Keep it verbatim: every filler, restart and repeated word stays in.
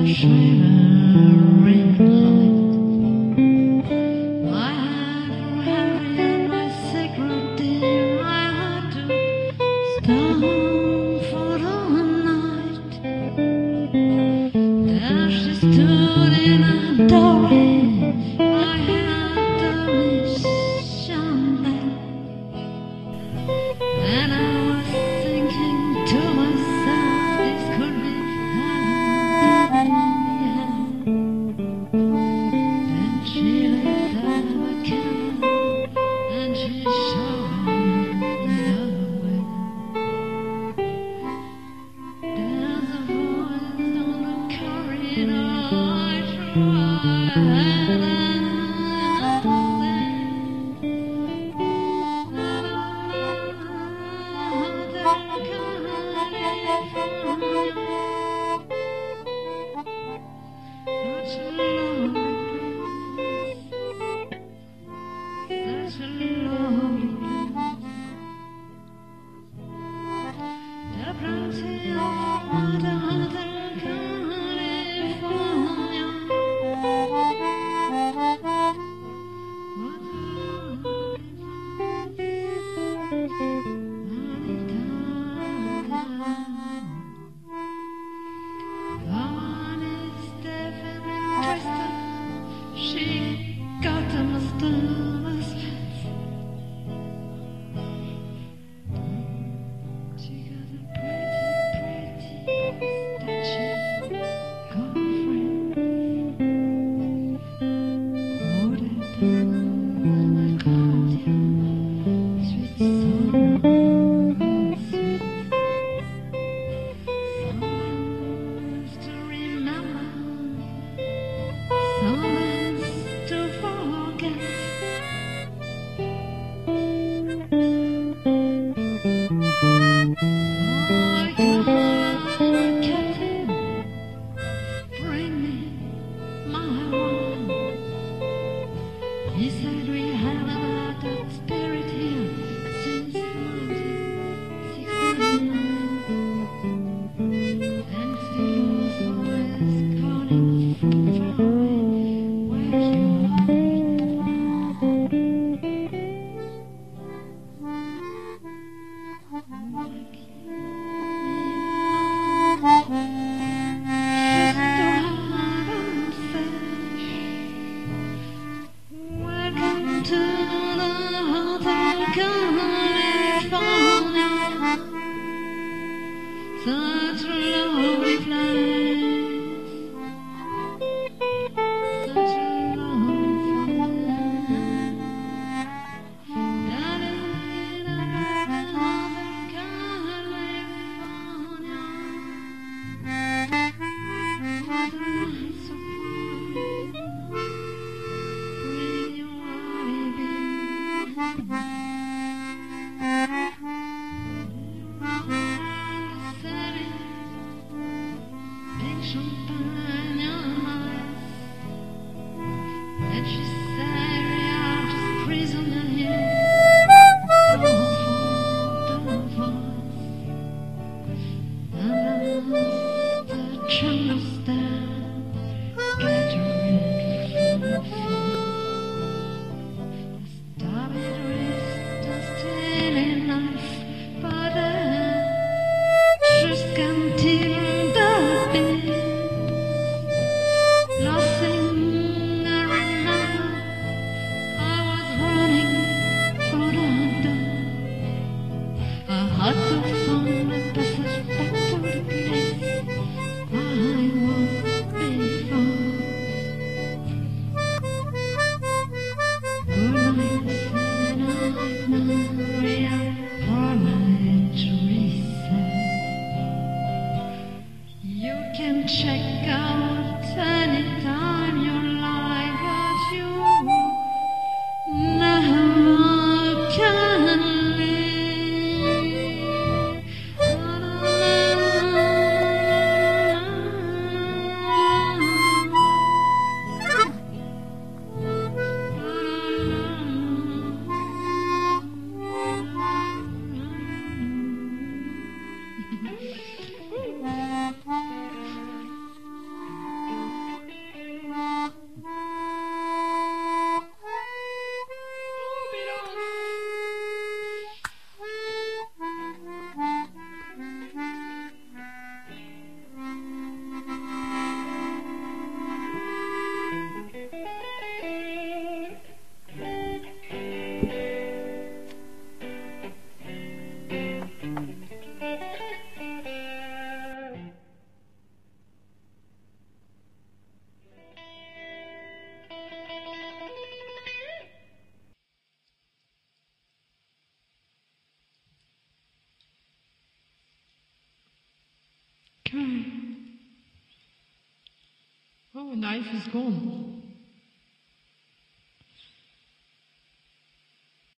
shimmering light. I had to hurry my sacred dear. I had to stop for the night. There she stood in a doorway. I had the mission there, and I was thinking to myself, this could be heaven. Then she lit up a candle and she showed me the way. There's a voice on the corridor. I tried and I she got the mysterious lights. She got a pretty, pretty statue girlfriend. Oh, that I called you sweet soul, sweet. Someone to remember, someone to forget. So I called the captain, bring me my one. He said we had about that spirit here since nineteen sixty-nine, and still was always calling from far away. Where you welcome to the Hotel California. Such a lovely place, such a lovely place. That is the Hotel California. What a nice surprise. Bring your baby. Pink champagne eyes, and she said we are just prisoners here. Don't fall, don't fall. And as the tremor stand, get ready for the fall. Stop it, wrist, a stealing knife, but I just can't till the beat. Last thing I remember, I was running for the door. I had to find a passage back to the place I was before. Good night, and night, Maria, for my Teresa. You can check out anytime you like, but you never can leave. knife is gone.